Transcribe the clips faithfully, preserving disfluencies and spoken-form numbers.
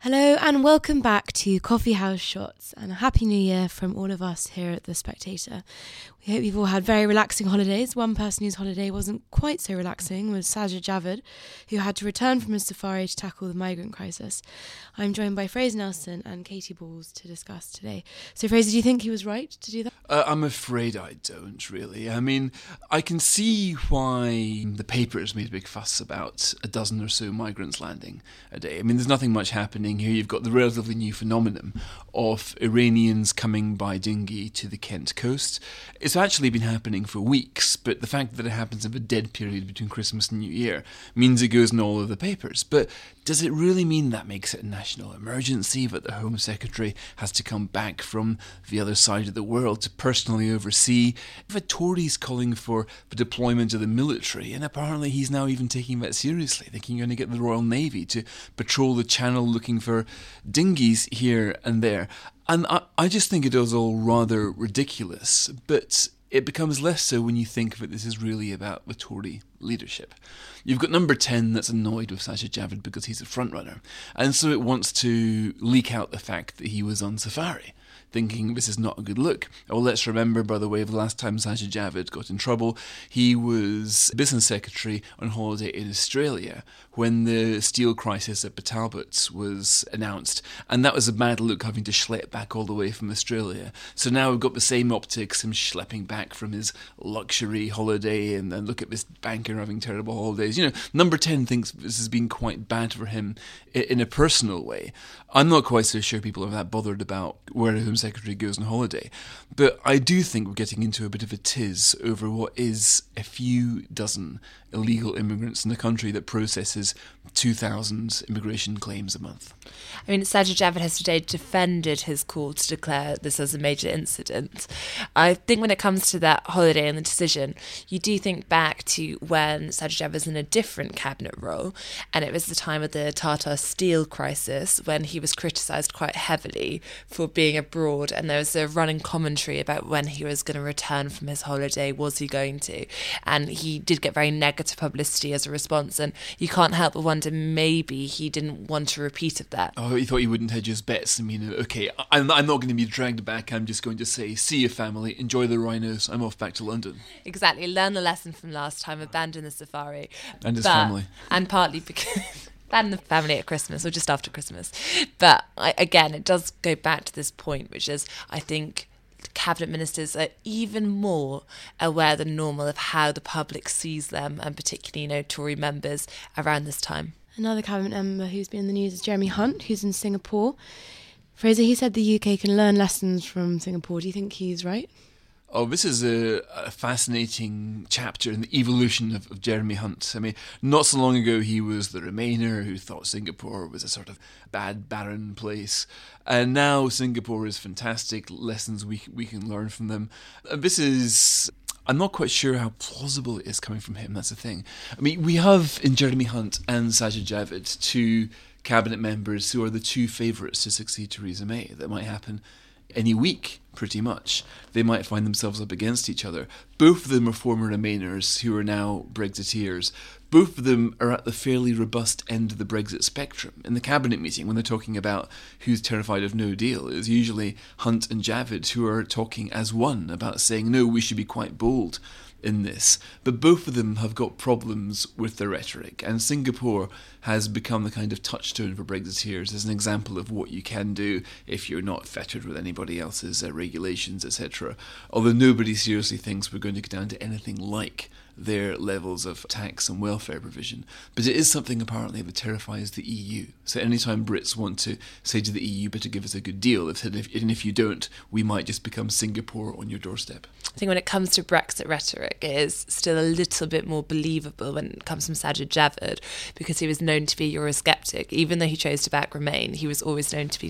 Hello and welcome back to Coffee House Shots, and a happy new year from all of us here at The Spectator. We hope you've all had very relaxing holidays. One person whose holiday wasn't quite so relaxing was Sajid Javid, who had to return from his safari to tackle the migrant crisis. I'm joined by Fraser Nelson and Katie Balls to discuss today. So Fraser, do you think he was right to do that? Uh, I'm afraid I don't, really. I mean, I can see why the papers made a big fuss about a dozen or so migrants landing a day. I mean, there's nothing much happening here. You've got the relatively new phenomenon of Iranians coming by dinghy to the Kent coast. It's actually been happening for weeks, but the fact that it happens in a dead period between Christmas and New Year means it goes in all of the papers. But does it really mean that makes it a national emergency, that the Home Secretary has to come back from the other side of the world to personally oversee? The Tories calling for the deployment of the military, and apparently he's now even taking that seriously, thinking you're going to get the Royal Navy to patrol the channel looking for dinghies here and there. And I, I just think it is all rather ridiculous, but it becomes less so when you think that this is really about the Tory leadership. You've got number ten that's annoyed with Sajid Javid because he's a frontrunner, and so it wants to leak out the fact that he was on safari, thinking this is not a good look. Oh, let's remember, by the way, the last time Sajid Javid got in trouble, he was business secretary on holiday in Australia when the steel crisis at Talbot was announced, and that was a bad look, having to schlep back all the way from Australia. So now we've got the same optics, him schlepping back from his luxury holiday, and then look at this banker having terrible holidays. You know, number ten thinks this has been quite bad for him in a personal way. I'm not quite so sure people are that bothered about where the Home Secretary goes on holiday, but I do think we're getting into a bit of a tiz over what is a few dozen illegal immigrants in a country that processes two thousand immigration claims a month. I mean, Sajid Javid has today defended his call to declare this as a major incident. I think when it comes to that holiday and the decision, you do think back to when Sajid Javid was in a different cabinet role, and it was the time of the Tata Steel crisis when he was criticised quite heavily for being abroad, and there was a running commentary about when he was going to return from his holiday, was he going to? And he did get very negative publicity as a response, and you can't help but wonder maybe he didn't want a repeat of that. Oh, he thought he wouldn't hedge his bets. I mean, okay, I'm, I'm not going to be dragged back. I'm just going to say, see you, family, enjoy the rhinos, I'm off back to London. Exactly, learn the lesson from last time, abandon the safari. And his but, family. And partly because... and the family at Christmas, or just after Christmas. But I, again, it does go back to this point, which is, I think, cabinet ministers are even more aware than normal of how the public sees them, and particularly, you know, Tory members around this time. Another cabinet member who's been in the news is Jeremy Hunt, who's in Singapore. Fraser, he said the U K can learn lessons from Singapore. Do you think he's right? Oh, this is a, a fascinating chapter in the evolution of, of Jeremy Hunt. I mean, not so long ago he was the Remainer who thought Singapore was a sort of bad, barren place. And now Singapore is fantastic, lessons we, we can learn from them. Uh, this is... I'm not quite sure how plausible it is coming from him, that's the thing. I mean, we have in Jeremy Hunt and Sajid Javid two cabinet members who are the two favourites to succeed Theresa May. That might happen any week, pretty much. They might find themselves up against each other. Both of them are former Remainers who are now Brexiteers. Both of them are at the fairly robust end of the Brexit spectrum. In the cabinet meeting, when they're talking about who's terrified of no deal, it's usually Hunt and Javid who are talking as one about saying, no, we should be quite bold in this. But both of them have got problems with their rhetoric, and Singapore has become the kind of touchstone for Brexiteers as an example of what you can do if you're not fettered with anybody else's uh, regulations, et cetera. Although nobody seriously thinks we're going to go down to anything like their levels of tax and welfare provision. But it is something apparently that terrifies the E U. So anytime Brits want to say to the E U, better give us a good deal, they've said, if, and if you don't, we might just become Singapore on your doorstep. I think when it comes to Brexit rhetoric, it is still a little bit more believable when it comes from Sajid Javid, because he was known to be a Eurosceptic. Even though he chose to back Remain, he was always known to be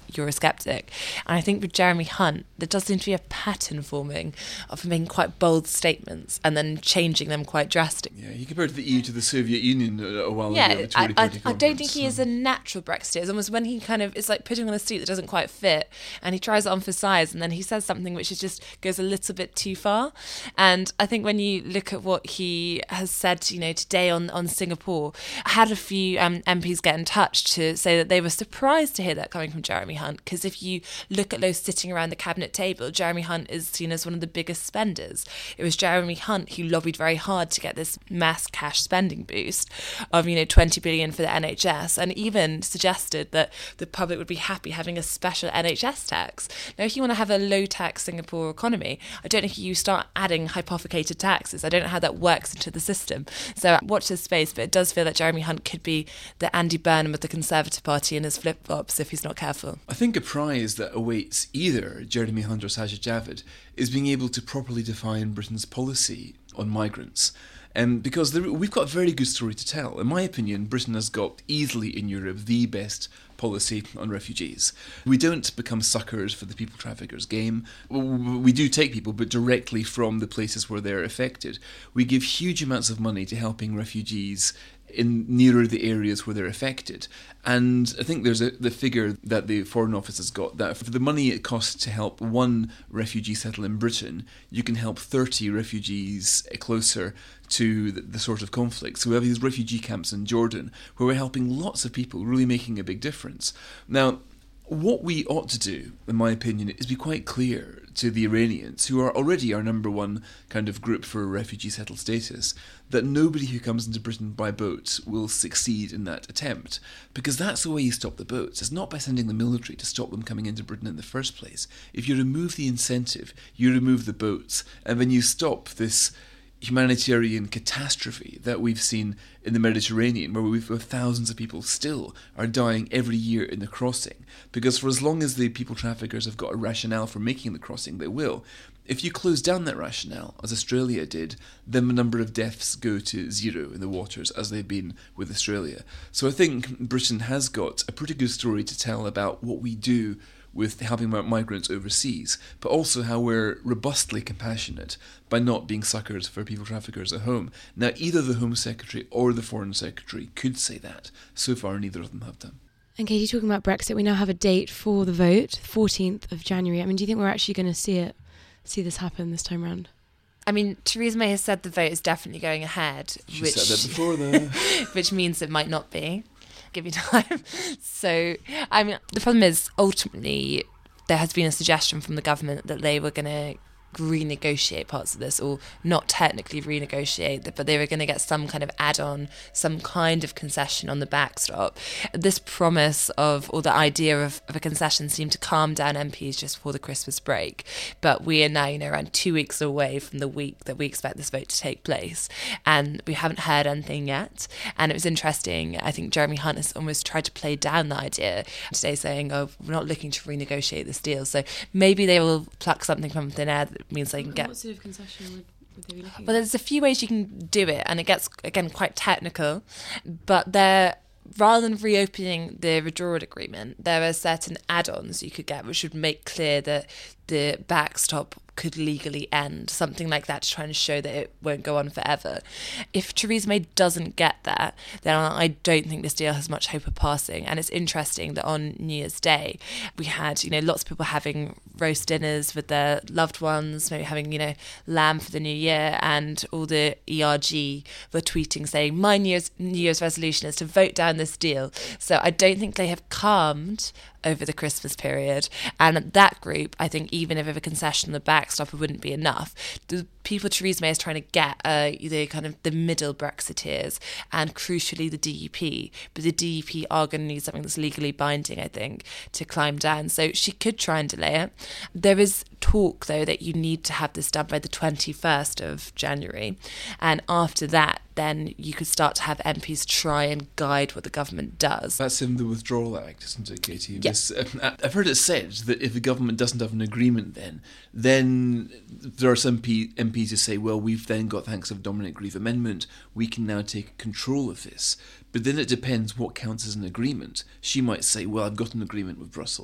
Eurosceptic. And I think with Jeremy Hunt, there does seem to be a pattern forming of making quite bold statements and then changing them quite drastically. Yeah, he compared the E U to the Soviet Union a while yeah, ago. I, I, I don't think he is a natural Brexiteer. It's almost when he kind of, it's like putting on a suit that doesn't quite fit and he tries it on for size and then he says something which is just goes a little bit too far. And I think when you look at what he has said, you know, today on, on Singapore, I had a few um, M Ps get in touch to say that they were surprised to hear that coming from Jeremy Hunt, because if you look at those sitting around the cabinet table, Jeremy Hunt is seen as one of the biggest spenders. It was Jeremy Hunt who lobbied very hard to get this mass cash spending boost of, you know, twenty billion for the N H S, and even suggested that the public would be happy having a special N H S tax. Now, if you want to have a low tax Singapore economy, I don't think you start adding hypothecated taxes. I don't know how that works into the system. So watch this space, but it does feel that Jeremy Hunt could be the Andy Burnham of the Conservative Party in his flip-flops if he's not careful. I think a prize that awaits either Jeremy Hunt or Sajid Javid is being able to properly define Britain's policy on migrants. Um, because there, we've got a very good story to tell. In my opinion, Britain has got easily in Europe the best policy on refugees. We don't become suckers for the people traffickers game. We do take people, but directly from the places where they're affected. We give huge amounts of money to helping refugees in nearer the areas where they're affected. And I think there's a, the figure that the Foreign Office has got, that for the money it costs to help one refugee settle in Britain, you can help thirty refugees closer to the, the sort of conflict. So we have these refugee camps in Jordan where we're helping lots of people, really making a big difference. Now, what we ought to do, in my opinion, is be quite clear to the Iranians, who are already our number one kind of group for refugee settled status, that nobody who comes into Britain by boat will succeed in that attempt. Because that's the way you stop the boats. It's not by sending the military to stop them coming into Britain in the first place. If you remove the incentive, you remove the boats, and then you stop this humanitarian catastrophe that we've seen in the Mediterranean, where we've where thousands of people still are dying every year in the crossing. Because for as long as the people traffickers have got a rationale for making the crossing, they will. If you close down that rationale, as Australia did, then the number of deaths go to zero in the waters, as they've been with Australia. So I think Britain has got a pretty good story to tell about what we do with helping migrants overseas, but also how we're robustly compassionate by not being suckers for people traffickers at home. Now, either the Home Secretary or the Foreign Secretary could say that. So far, neither of them have done. And Katie, talking about Brexit, we now have a date for the vote, fourteenth of January. I mean, do you think we're actually going to see it, see this happen this time round? I mean, Theresa May has said the vote is definitely going ahead. She which, said that before, though. Which means it might not be. Give you time. So, I mean, the problem is, ultimately, there has been a suggestion from the government that they were going to renegotiate parts of this, or not technically renegotiate, but they were going to get some kind of add-on, some kind of concession on the backstop. This promise of, or the idea of, of a concession seemed to calm down M Ps just before the Christmas break. But we are now, you know, around two weeks away from the week that we expect this vote to take place, and we haven't heard anything yet. And it was interesting, I think Jeremy Hunt has almost tried to play down the idea today, saying, oh, we're not looking to renegotiate this deal. So maybe they will pluck something from thin air that means they can get... What sort of concession would, would they be looking Well, at? there's a few ways you can do it, and it gets, again, quite technical, but they're... Rather than reopening the withdrawal agreement, there are certain add-ons you could get which would make clear that the backstop could legally end, something like that, to try and show that it won't go on forever. If Theresa May doesn't get that, then I don't think this deal has much hope of passing. And it's interesting that on New Year's Day, we had, you know, lots of people having roast dinners with their loved ones, maybe having, you know, lamb for the new year, and all the E R G were tweeting saying, my New Year's, New Year's resolution is to vote down this deal. So I don't think they have calmed over the Christmas period. And that group, I think, even if a concession on the backstop, it wouldn't be enough. The people Theresa May is trying to get are the kind of the middle Brexiteers, and crucially the D U P. But the D U P are going to need something that's legally binding, I think, to climb down. So she could try and delay it. There is talk, though, that you need to have this done by the twenty-first of January. And after that, then you could start to have M Ps try and guide what the government does. That's in the Withdrawal Act, isn't it, Katie? Yeah. This, uh, I've heard it said that if the government doesn't have an agreement then, then there are some P- M Ps who say, well, we've then got, thanks to the Dominic Grieve Amendment, we can now take control of this. But then it depends what counts as an agreement. She might say, well, I've got an agreement with Brussels.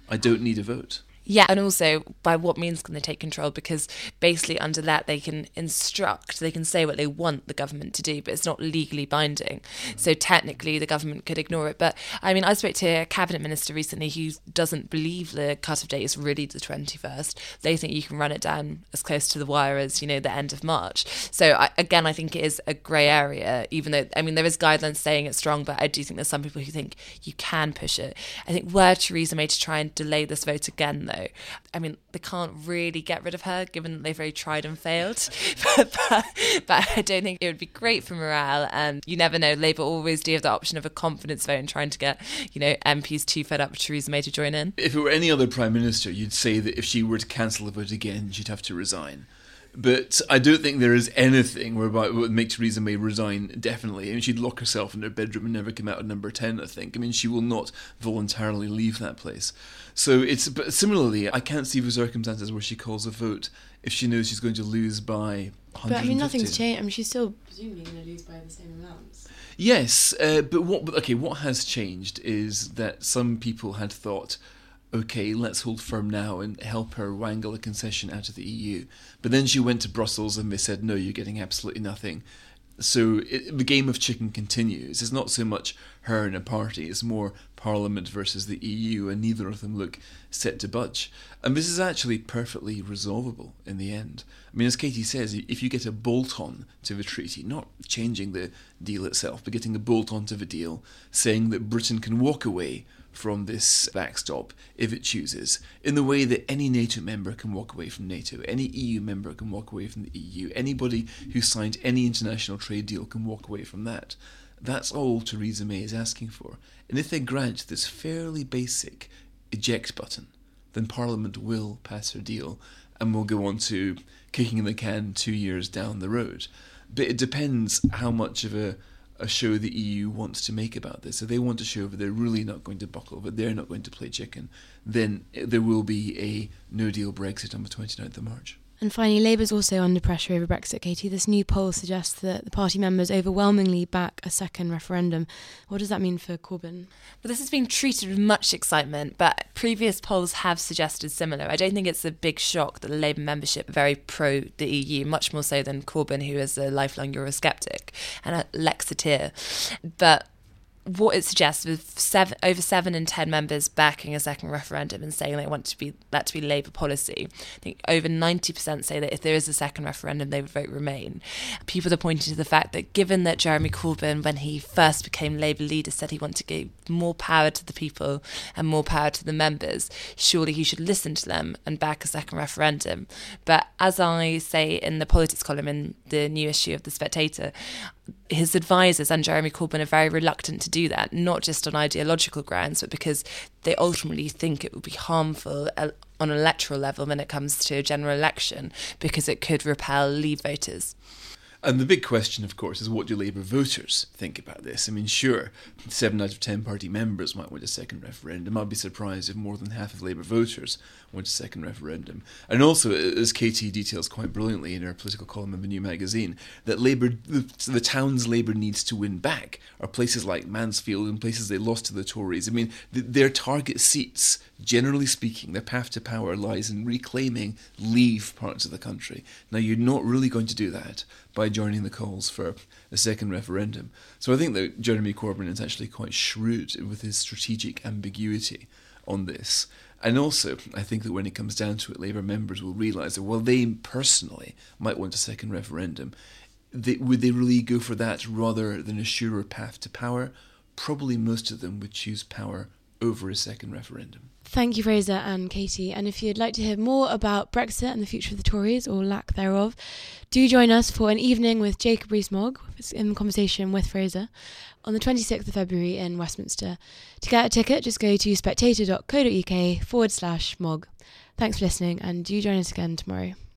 I don't need a vote. Yeah, and also by what means can they take control? Because basically under that they can instruct, they can say what they want the government to do, but it's not legally binding. So technically the government could ignore it. But I mean, I spoke to a cabinet minister recently who doesn't believe the cut-off date is really the twenty-first. They think you can run it down as close to the wire as, you know, the end of March. So I, again, I think it is a grey area, even though, I mean, there is guidelines saying it's strong, but I do think there's some people who think you can push it. I think were Theresa May to try and delay this vote again, though, I mean, they can't really get rid of her, given that they've already tried and failed. but, but, but I don't think it would be great for morale. And you never know, Labour always do have the option of a confidence vote and trying to get, you know, M Ps too fed up with Theresa May to join in. If it were any other Prime Minister, you'd say that if she were to cancel the vote again, she'd have to resign. But I don't think there is anything whereby it would make Theresa May resign, definitely. I mean, she'd lock herself in her bedroom and never come out at number ten, I think. I mean, she will not voluntarily leave that place. So it's, but similarly, I can't see the circumstances where she calls a vote if she knows she's going to lose by one hundred fifty. But I mean, nothing's changed. I mean, she's still presumably going to lose by the same amounts. Yes, uh, but what, okay, what has changed is that some people had thought, okay, let's hold firm now and help her wangle a concession out of the E U. But then she went to Brussels and they said, no, you're getting absolutely nothing. So it, the game of chicken continues. It's not so much her and a party, it's more Parliament versus the E U, and neither of them look set to budge. And this is actually perfectly resolvable in the end. I mean, as Katie says, if you get a bolt-on to the treaty, not changing the deal itself, but getting a bolt-on to the deal, saying that Britain can walk away from this backstop if it chooses, in the way that any NATO member can walk away from NATO, any E U member can walk away from the E U, anybody who signed any international trade deal can walk away from that. That's all Theresa May is asking for. And if they grant this fairly basic eject button, then Parliament will pass her deal and will go on to kicking the can two years down the road. But it depends how much of a a show the E U wants to make about this. If they want to show that they're really not going to buckle, but they're not going to play chicken, then there will be a no-deal Brexit on the twenty-ninth of March. And finally, Labour's also under pressure over Brexit, Katie. This new poll suggests that the party members overwhelmingly back a second referendum. What does that mean for Corbyn? Well, this has been treated with much excitement, but previous polls have suggested similar. I don't think it's a big shock that the Labour membership are very pro the E U, much more so than Corbyn, who is a lifelong Eurosceptic and a Lexiteer. But what it suggests, with seven, over seven in ten members backing a second referendum and saying they want to be that to be Labour policy, I think over ninety percent say that if there is a second referendum, they would vote Remain. People are pointing to the fact that given that Jeremy Corbyn, when he first became Labour leader, said he wanted to give more power to the people and more power to the members, surely he should listen to them and back a second referendum. But as I say in the politics column in the new issue of The Spectator, his advisors and Jeremy Corbyn are very reluctant to do that, not just on ideological grounds, but because they ultimately think it would be harmful on an electoral level when it comes to a general election, because it could repel Leave voters. And the big question, of course, is what do Labour voters think about this? I mean, sure, seven out of ten party members might want a second referendum. I'd be surprised if more than half of Labour voters want a second referendum. And also, as Katie details quite brilliantly in her political column in the New Magazine, that Labour, the, the towns Labour needs to win back are places like Mansfield and places they lost to the Tories. I mean, th- their target seats, generally speaking, their path to power lies in reclaiming Leave parts of the country. Now, you're not really going to do that by joining the calls for a second referendum. So I think that Jeremy Corbyn is actually quite shrewd with his strategic ambiguity on this. And also, I think that when it comes down to it, Labour members will realise that while they personally might want a second referendum, they, would they really go for that rather than a surer path to power? Probably most of them would choose power over a second referendum. Thank you, Fraser and Katie. And if you'd like to hear more about Brexit and the future of the Tories, or lack thereof, do join us for an evening with Jacob Rees-Mogg in conversation with Fraser on the twenty-sixth of February in Westminster. To get a ticket, just go to spectator.co.uk forward slash Mogg. Thanks for listening, and do join us again tomorrow.